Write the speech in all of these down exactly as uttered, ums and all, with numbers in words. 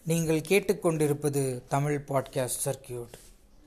நீங்கள் கேட்டுக்கொண்டிருப்பது Tamil podcast circuit.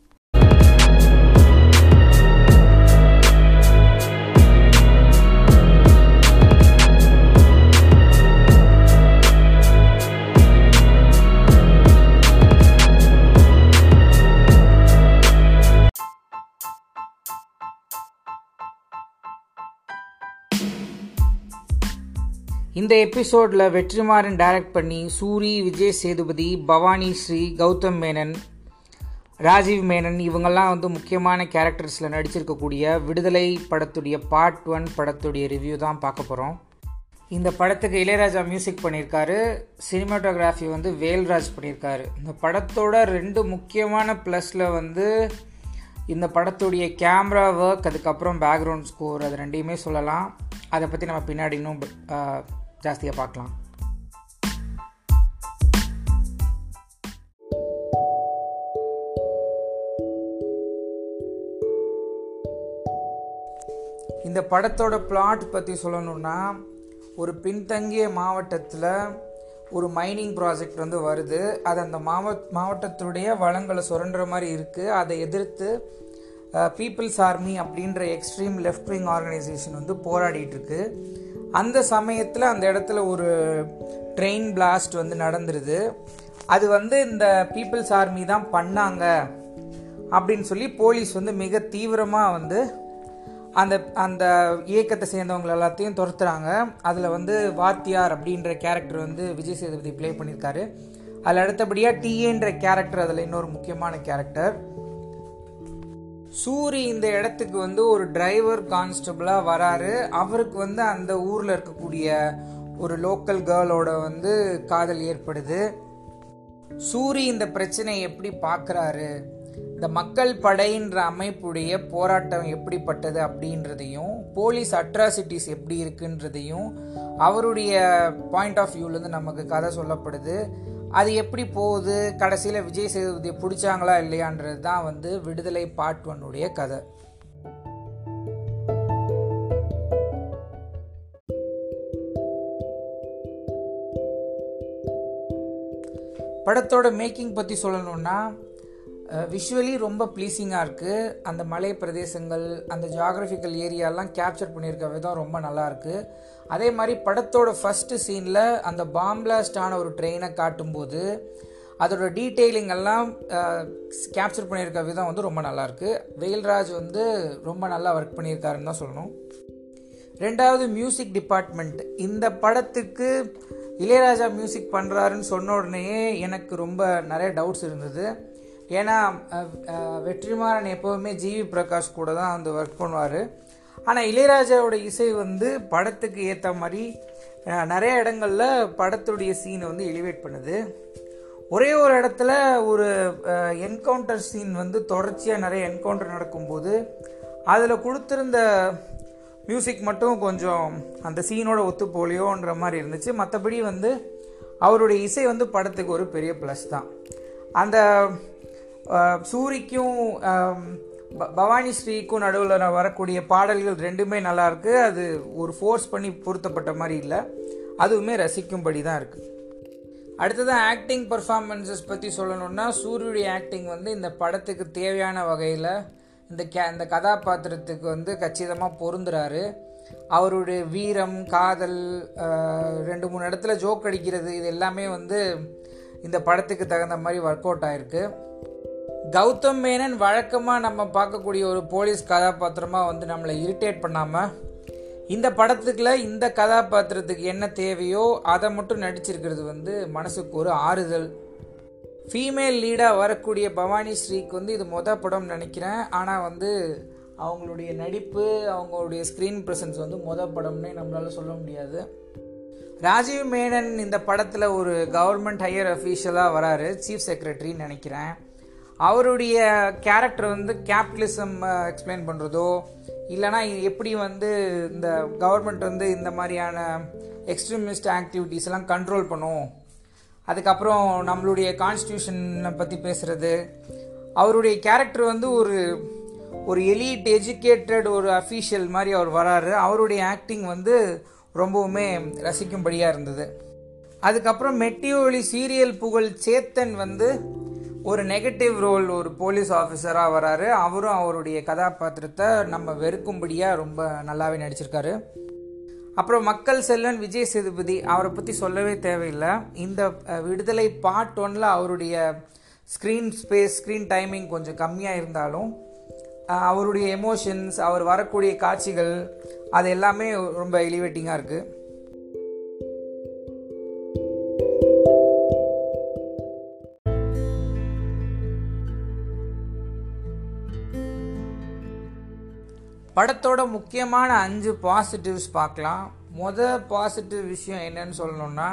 இந்த எபிசோடில் வெற்றிமாறன் டைரக்ட் பண்ணி சூரி, விஜய் சேதுபதி, பவானி ஸ்ரீ, கௌதம் மேனன், ராஜீவ் மேனன் இவங்கெல்லாம் வந்து முக்கியமான கேரக்டர்ஸில் நடிச்சிருக்கக்கூடிய விடுதலை படத்துடைய பார்ட் ஒன் படத்துடைய ரிவ்யூ தான் பார்க்க போகிறோம். இந்த படத்துக்கு இளையராஜா மியூசிக் பண்ணியிருக்காரு. சினிமாட்டோகிராஃபி வந்து வேல்ராஜ் பண்ணியிருக்காரு. இந்த படத்தோட ரெண்டு முக்கியமான ப்ளஸில் வந்து இந்த படத்துடைய கேமரா ஒர்க், அதுக்கப்புறம் பேக்ரவுண்ட் ஸ்கோர், அது ரெண்டையுமே சொல்லலாம். அதை பற்றி நம்ம பின்னாடி இன்னும் ஜாஸ்தியாக பார்க்கலாம். இந்த படத்தோட பிளாட் பற்றி சொல்லணும்னா, ஒரு பின்தங்கிய மாவட்டத்தில் ஒரு மைனிங் ப்ராஜெக்ட் வந்து வருது. அது அந்த மாவட்ட மாவட்டத்துடைய வளங்களை சுரண்டுற மாதிரி இருக்குது. அதை எதிர்த்து பீப்புள்ஸ் ஆர்மி அப்படின்ற எக்ஸ்ட்ரீம் லெஃப்ட் விங் ஆர்கனைசேஷன் வந்து போராடிட்டு இருக்கு. அந்த சமயத்தில் அந்த இடத்துல ஒரு ட்ரெயின் பிளாஸ்ட் வந்து நடந்துருது. அது வந்து இந்த பீப்புள்ஸ் ஆர்மி தான் பண்ணாங்க அப்படின்னு சொல்லி போலீஸ் வந்து மிக தீவிரமாக வந்து அந்த அந்த இயக்கத்தை சேர்ந்தவங்க எல்லாத்தையும் துரத்துறாங்க. அதில் வந்து வாத்தியார் அப்படின்ற கேரக்டர் வந்து விஜய் சேதுபதி ப்ளே பண்ணியிருக்காரு. அதில் அடுத்தபடியாக டிஏன்ற கேரக்டர் அதில் இன்னொரு முக்கியமான கேரக்டர். சூரி இந்த இடத்துக்கு வந்து ஒரு டிரைவர் கான்ஸ்டபிளாக வராரு. அவருக்கு வந்து அந்த ஊரில் இருக்கக்கூடிய ஒரு லோக்கல் கேர்ளோட வந்து காதல் ஏற்படுது. சூரி இந்த பிரச்சனையை எப்படி பார்க்குறாரு, இந்த மக்கள் படையின்ற அமைப்புடைய போராட்டம் எப்படிப்பட்டது அப்படின்றதையும், போலீஸ் அட்ராசிட்டிஸ் எப்படி இருக்குன்றதையும் அவருடைய பாயிண்ட் ஆஃப் வியூலேருந்து நமக்கு கதை சொல்லப்படுது. அது எப்படி போகுது, கடைசியில் விஜய் சேதுபதியை பிடிச்சாங்களா இல்லையான்றது தான் வந்து விடுதலை பார்ட் ஒன்னுடைய கதை. படத்தோட மேக்கிங் பற்றி சொல்லணும்னா, விஷுவலி ரொம்ப ப்ளீஸிங்காக இருக்குது. அந்த மலை பிரதேசங்கள், அந்த ஜியாகிரபிக்கல் ஏரியாலாம் கேப்சர் பண்ணியிருக்க விதம் ரொம்ப நல்லாயிருக்கு. அதே மாதிரி படத்தோட ஃபஸ்ட்டு சீனில் அந்த பாம் பிளாஸ்ட் ஆன ஒரு ட்ரெயினை காட்டும்போது அதோட டீட்டெயிலிங் எல்லாம் கேப்சர் பண்ணியிருக்க விதம் வந்து ரொம்ப நல்லாயிருக்கு. வேல்ராஜ் வந்து ரொம்ப நல்லா ஒர்க் பண்ணியிருக்காருன்னு தான் சொல்லணும். ரெண்டாவது, மியூசிக் டிபார்ட்மெண்ட். இந்த படத்துக்கு இளையராஜா மியூசிக் பண்ணுறாருன்னு சொன்ன உடனே எனக்கு ரொம்ப நிறைய டவுட்ஸ் இருந்தது. ஏன்னா வெற்றிமாறன் எப்போவுமே ஜிவி பிரகாஷ் கூட தான் வந்து ஒர்க் பண்ணுவார். ஆனால் இளையராஜாவோட இசை வந்து படத்துக்கு ஏற்ற மாதிரி நிறைய இடங்களில் படத்துடைய சீனை வந்து எலிவேட் பண்ணுது. ஒரே ஒரு இடத்துல ஒரு என்கவுண்டர் சீன் வந்து தொடர்ச்சியாக நிறைய என்கவுண்டர் நடக்கும்போது அதில் கொடுத்துருந்த மியூசிக் மட்டும் கொஞ்சம் அந்த சீனோட ஒத்து போலியோன்ற மாதிரி இருந்துச்சு. மற்றபடி வந்து அவருடைய இசை வந்து படத்துக்கு ஒரு பெரிய ப்ளஸ் தான். அந்த சூரிக்கும் பவானி ஸ்ரீக்கும் நடுவில் வரக்கூடிய பாடல்கள் ரெண்டுமே நல்லாயிருக்கு. அது ஒரு ஃபோர்ஸ் பண்ணி பொருத்தப்பட்ட மாதிரி இல்லை, அதுவுமே ரசிக்கும்படி தான் இருக்குது. அடுத்ததான் ஆக்டிங் பர்ஃபார்மன்ஸஸ் பற்றி சொல்லணுன்னா, சூரியுடைய ஆக்டிங் வந்து இந்த படத்துக்கு தேவையான வகையில் இந்த கே இந்த கதாபாத்திரத்துக்கு வந்து கச்சிதமாக பொருந்துறாரு. அவருடைய வீரம், காதல், ரெண்டு மூணு இடத்துல ஜோக் அடிக்கிறது, இது எல்லாமே வந்து இந்த படத்துக்கு தகுந்த மாதிரி ஒர்க் அவுட் ஆகிருக்கு. கௌதம் மேனன் வழக்கமாக நம்ம பார்க்கக்கூடிய ஒரு போலீஸ் கதாபாத்திரமாக வந்து நம்மளை இரிட்டேட் பண்ணாமல் இந்த படத்துக்குள்ள இந்த கதாபாத்திரத்துக்கு என்ன தேவையோ அதை மட்டும் நடிச்சிருக்கிறது வந்து மனசுக்கு ஒரு ஆறுதல். ஃபீமேல் லீடாக வரக்கூடிய பவானி ஸ்ரீக்கு வந்து இது மொதல் படம் நினைக்கிறேன். ஆனால் வந்து அவங்களுடைய நடிப்பு, அவங்களுடைய ஸ்க்ரீன் ப்ரெசன்ஸ் வந்து மொதல் படம்னே நம்மளால சொல்ல முடியாது. ராஜீவ் மேனன் இந்த படத்தில் ஒரு கவர்மெண்ட் ஹையர் அஃபீஷியலாக வராரு, சீஃப் செக்ரட்டரின்னு நினைக்கிறேன். அவருடைய கேரக்டர் வந்து கேபிட்டலிசம் எக்ஸ்பிளைன் பண்ணுறதோ, இல்லைனா எப்படி வந்து இந்த கவர்மெண்ட் வந்து இந்த மாதிரியான எக்ஸ்ட்ரீமிஸ்ட் ஆக்டிவிட்டீஸ் எல்லாம் கண்ட்ரோல் பண்ணும், அதுக்கப்புறம் நம்மளுடைய கான்ஸ்டியூஷனை பற்றி பேசுகிறது. அவருடைய கேரக்டர் வந்து ஒரு ஒரு எலிட் எஜுகேட்டட் ஒரு அஃபீஷியல் மாதிரி அவர் வராரு. அவருடைய ஆக்டிங் வந்து ரொம்பவுமே ரசிக்கும்படியாக இருந்தது. அதுக்கப்புறம் மெட்டி ஒலி சீரியல் புகழ் சேத்தன் வந்து ஒரு நெகட்டிவ் ரோல், ஒரு போலீஸ் ஆஃபீஸராக வராரு. அவரும் அவருடைய கதாபாத்திரத்தை நம்ம வெறுக்கும்படியாக ரொம்ப நல்லாவே நடிச்சிருக்காரு. அப்புறம் மக்கள் செல்வன் விஜய் சேதுபதி, அவரை பற்றி சொல்லவே தேவையில்லை. இந்த விடுதலை பார்ட் ஒன்ல அவருடைய ஸ்க்ரீன் ஸ்பேஸ் ஸ்க்ரீன் டைமிங் கொஞ்சம் கம்மியாக இருந்தாலும் அவருடைய எமோஷன்ஸ், அவர் வரக்கூடிய காட்சிகள், அது எல்லாமே ரொம்ப எலிவேட்டிங்காக இருக்குது. படத்தோட முக்கியமான அஞ்சு பாசிட்டிவ்ஸ் பார்க்கலாம். மொதல் பாசிட்டிவ் விஷயம் என்னன்னு சொல்லணும்னா,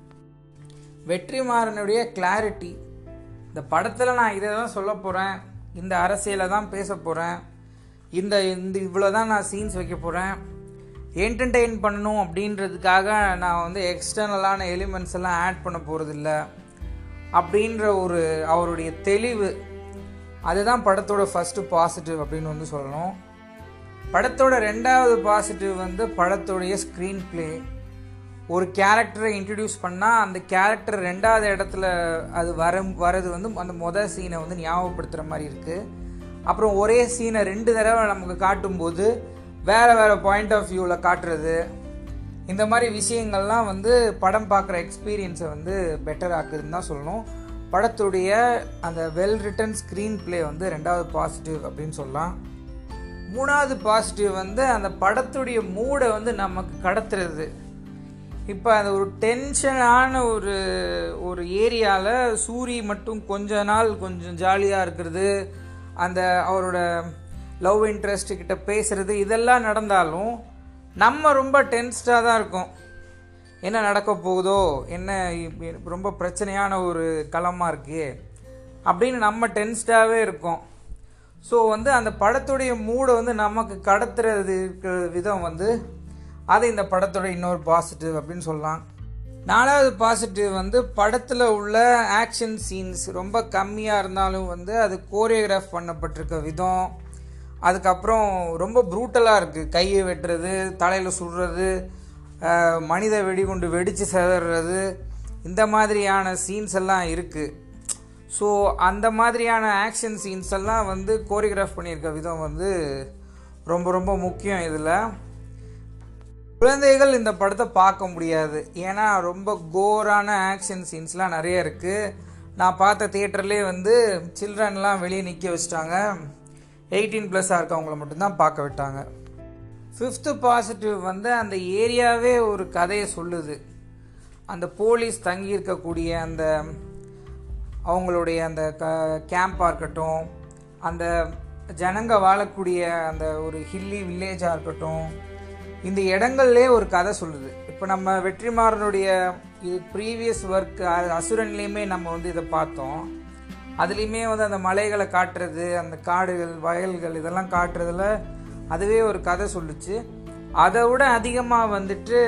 வெற்றிமாறனுடைய கிளாரிட்டி. இந்த படத்தில் நான் இதை தான் சொல்ல போகிறேன், இந்த அரசியலை தான் பேச போகிறேன், இந்த இந்த இவ்வளோ தான் நான் சீன்ஸ் வைக்க போகிறேன், என்டர்டெயின் பண்ணணும் அப்படின்றதுக்காக நான் வந்து எக்ஸ்டர்னலான எலிமெண்ட்ஸ் எல்லாம் ஆட் பண்ண போகிறதில்ல அப்படின்ற ஒரு அவருடைய தெளிவு, அதுதான் படத்தோட ஃபஸ்ட்டு பாசிட்டிவ் அப்படின்னு வந்து சொல்லணும். படத்தோட ரெண்டாவது பாசிட்டிவ் வந்து படத்தோடைய ஸ்க்ரீன் பிளே. ஒரு கேரக்டரை இன்ட்ரடியூஸ் பண்ணால் அந்த கேரக்டர் ரெண்டாவது இடத்துல அது வர வரது வந்து அந்த மொதல் சீனை வந்து ஞாபகப்படுத்துகிற மாதிரி இருக்குது. அப்புறம் ஒரே சீனை ரெண்டு தடவை நமக்கு காட்டும்போது வேறு வேறு பாயிண்ட் ஆஃப் வியூவில் காட்டுறது, இந்த மாதிரி விஷயங்கள்லாம் வந்து படம் பார்க்குற எக்ஸ்பீரியன்ஸை வந்து பெட்டர் ஆக்குதுன்னு தான் சொல்லணும். படத்துடைய அந்த வெல் ரிட்டன் ஸ்க்ரீன் பிளே வந்து ரெண்டாவது பாசிட்டிவ் அப்படின்னு சொல்லலாம். மூணாவது பாசிட்டிவ் வந்து அந்த படத்துடைய மூடை வந்து நமக்கு கடத்துறது. இப்போ அந்த ஒரு டென்ஷனான ஒரு ஒரு ஏரியாவில் சூரி மட்டும் கொஞ்ச நாள் கொஞ்சம் ஜாலியாக இருக்கிறது, அந்த அவரோட லவ் இன்ட்ரெஸ்ட் கிட்ட பேசுகிறது, இதெல்லாம் நடந்தாலும் நம்ம ரொம்ப டென்ஸ்டாக தான் இருக்கோம். என்ன நடக்க போகுதோ, என்ன ரொம்ப பிரச்சனையான ஒரு களமாக இருக்குது அப்படின்னு நம்ம டென்ஸ்டாகவே இருக்கோம். ஸோ வந்து அந்த படத்துடைய மூடை வந்து நமக்கு கடத்துறது விதம் வந்து அது இந்த படத்தோட இன்னொரு பாசிட்டிவ் அப்படின்னு சொல்லலாம். நாலாவது பாசிட்டிவ் வந்து படத்தில் உள்ள ஆக்ஷன் சீன்ஸ் ரொம்ப கம்மியாக இருந்தாலும் வந்து அது கோரியோகிராஃப் பண்ணப்பட்டிருக்க விதம், அதுக்கப்புறம் ரொம்ப ப்ரூட்டலாக இருக்குது. கையை வெட்டுறது, தலையில் சுடுறது, மனித வெடிகுண்டு வெடித்து செதறது, இந்த மாதிரியான சீன்ஸ் எல்லாம் இருக்குது. ஸோ அந்த மாதிரியான ஆக்ஷன் சீன்ஸ் எல்லாம் வந்து கோரியோகிராஃப் பண்ணியிருக்க விதம் வந்து ரொம்ப ரொம்ப முக்கியம். இதில் குழந்தைகள் இந்த படத்தை பார்க்க முடியாது, ஏன்னா ரொம்ப கோரான ஆக்ஷன் சீன்ஸ்லாம் நிறைய இருக்குது. நான் பார்த்த தியேட்டர்லேயே வந்து சில்ட்ரன்லாம் வெளியே நிற்க வச்சிட்டாங்க, எயிட்டீன் ப்ளஸ்ஸாக இருக்கவங்கள மட்டும்தான் பார்க்க விட்டாங்க. ஃபிஃப்த்து பாசிட்டிவ் வந்து அந்த ஏரியாவே ஒரு கதையை சொல்லுது. அந்த போலீஸ் தங்கி இருக்கக்கூடிய அந்த அவங்களுடைய அந்த க கேம்பாக இருக்கட்டும், அந்த ஜனங்க வாழக்கூடிய அந்த ஒரு ஹில்லி வில்லேஜாக இருக்கட்டும், இந்த இடங்கள்லே ஒரு கதை சொல்லுது. இப்போ நம்ம வெற்றிமாறனுடைய இது ப்ரீவியஸ் ஒர்க் அசுரன்லேயுமே நம்ம வந்து இதை பார்த்தோம். அதுலேயுமே வந்து அந்த மலைகளை காட்டுறது, அந்த காடுகள் வயல்கள் இதெல்லாம் காட்டுறதுல அதுவே ஒரு கதை சொல்லுச்சு. அதை விட அதிகமாக வந்துட்டு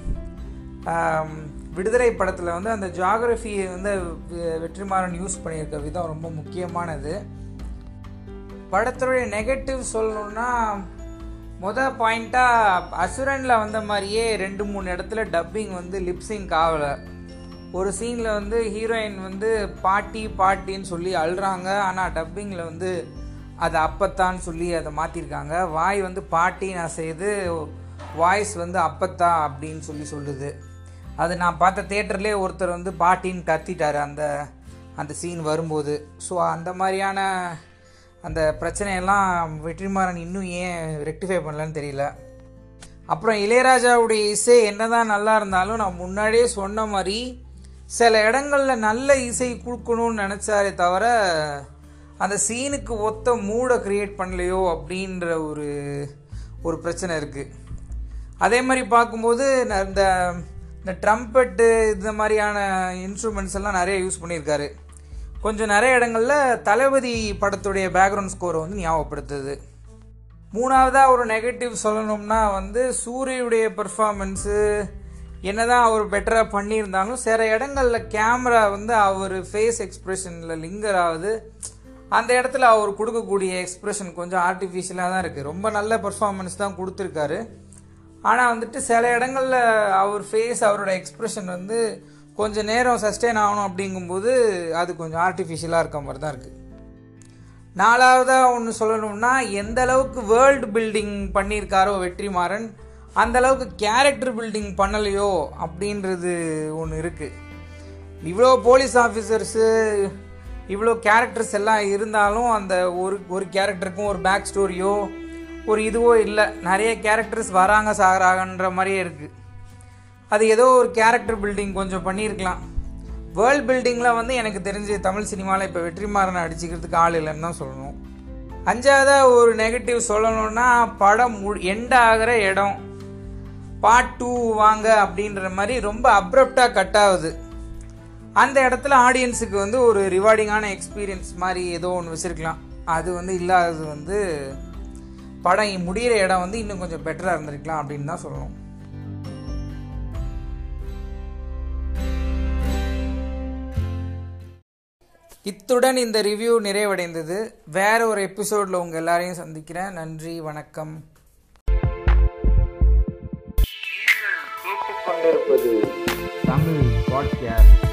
விடுதலை படத்தில் வந்து அந்த ஜியாகிரஃபியை வந்து வெற்றிமாறன் யூஸ் பண்ணியிருக்க விதம் ரொம்ப முக்கியமானது. படத்துடைய நெகட்டிவ் சொல்லணுன்னா, மொதல் பாயிண்ட்டாக அசுரனில் வந்த மாதிரியே ரெண்டு மூணு இடத்துல டப்பிங் வந்து லிப்ஸிங் ஆகலை. ஒரு சீனில் வந்து ஹீரோயின் வந்து பாட்டி பாட்டின்னு சொல்லி அழுறாங்க, ஆனால் டப்பிங்கில் வந்து அது அப்பத்தான்னு சொல்லி அதை மாற்றிருக்காங்க. வாய் வந்து பாட்டின்னு அசையுது, வாய்ஸ் வந்து அப்பத்தா அப்படின்னு சொல்லி சொல்லுது. அது நான் பார்த்த தியேட்டர்லேயே ஒருத்தர் வந்து பாட்டின்னு கத்திட்டார் அந்த அந்த சீன் வரும்போது. ஸோ அந்த மாதிரியான அந்த பிரச்சனையெல்லாம் வெற்றிமாறன் இன்னும் ஏன் ரெக்டிஃபை பண்ணலன்னு தெரியல. அப்புறம் இளையராஜாவுடைய இசை என்ன தான் நல்லா இருந்தாலும், நான் முன்னாடியே சொன்ன மாதிரி சில இடங்களில் நல்ல இசை கொடுக்கணும்னு நினச்சாரே தவிர அந்த சீனுக்கு ஒத்த மூடை க்ரியேட் பண்ணலையோ அப்படின்ற ஒரு ஒரு பிரச்சனை இருக்குது. அதே மாதிரி பார்க்கும்போது இந்த இந்த ட்ரம்பெட்டு இந்த மாதிரியான இன்ஸ்ட்ருமெண்ட்ஸ் எல்லாம் நிறைய யூஸ் பண்ணியிருக்காரு. கொஞ்சம் நிறைய இடங்களில் தளபதி படத்துடைய பேக்ரவுண்ட் ஸ்கோரை வந்து ஞாபகப்படுத்துது. மூணாவதாக ஒரு நெகட்டிவ் சொல்லணும்னா வந்து சூரியுடைய பெர்ஃபார்மன்ஸு என்னதான் அவர் பெட்டராக பண்ணியிருந்தாலும் சில இடங்களில் கேமரா வந்து அவர் ஃபேஸ் எக்ஸ்ப்ரெஷனில் லிங்கர் ஆகுது. அந்த இடத்துல அவர் கொடுக்கக்கூடிய எக்ஸ்ப்ரெஷன் கொஞ்சம் ஆர்டிஃபிஷியலாக தான் இருக்குது. ரொம்ப நல்ல பெர்ஃபார்மன்ஸ் தான் கொடுத்துருக்காரு, ஆனால் வந்துட்டு சில இடங்களில் அவர் ஃபேஸ் அவரோட எக்ஸ்ப்ரெஷன் வந்து கொஞ்சம் நேரம் சஸ்டெயின் ஆகணும் அப்படிங்கும்போது அது கொஞ்சம் ஆர்டிஃபிஷியலாக இருக்க மாதிரி தான் இருக்குது. நாலாவதாக ஒன்று சொல்லணும்னா, எந்த அளவுக்கு வேர்ல்டு பில்டிங் பண்ணியிருக்காரோ வெற்றிமாறன், அந்த அளவுக்கு கேரக்டர் பில்டிங் பண்ணலையோ அப்படின்றது ஒன்று இருக்குது. இவ்வளோ போலீஸ் ஆஃபீஸர்ஸு, இவ்வளோ கேரக்டர்ஸ் எல்லாம் இருந்தாலும் அந்த ஒரு ஒரு கேரக்டருக்கும் ஒரு பேக் ஸ்டோரியோ ஒரு இதுவோ இல்லை. நிறைய கேரக்டர்ஸ் வராங்க சாகிறாங்கன்ற மாதிரியே இருக்குது. அது ஏதோ ஒரு கேரக்டர் பில்டிங் கொஞ்சம் பண்ணியிருக்கலாம். வேர்ல்ட் பில்டிங்கில் வந்து எனக்கு தெரிஞ்சு தமிழ் சினிமாவில் இப்போ வெற்றிமாறனை அடிச்சுக்கிறதுக்கு ஆள் இல்லைன்னு தான் சொல்லணும். அஞ்சாவதாக ஒரு நெகட்டிவ் சொல்லணும்னா, படம் மு எண்ட் ஆகிற இடம் பார்ட் டூ வாங்க அப்படின்ற மாதிரி ரொம்ப அப்ரப்டாக கட் ஆகுது. அந்த இடத்துல ஆடியன்ஸுக்கு வந்து ஒரு ரிவார்டிங்கான எக்ஸ்பீரியன்ஸ் மாதிரி ஏதோ ஒன்று வச்சுருக்கலாம். அது வந்து இல்லாதது வந்து படம் முடிகிற இடம் வந்து இன்னும் கொஞ்சம் பெட்டராக இருந்திருக்கலாம் அப்படின்னு தான் சொல்லணும். இத்துடன் இந்த ரிவ்யூ நிறைவடைந்தது. வேற ஒரு எபிசோடில் உங்கள் எல்லாரையும் சந்திக்கிறேன். நன்றி, வணக்கம். கேட்டுக்கொண்டிருப்பது தமிழ் பாட்காஸ்ட்.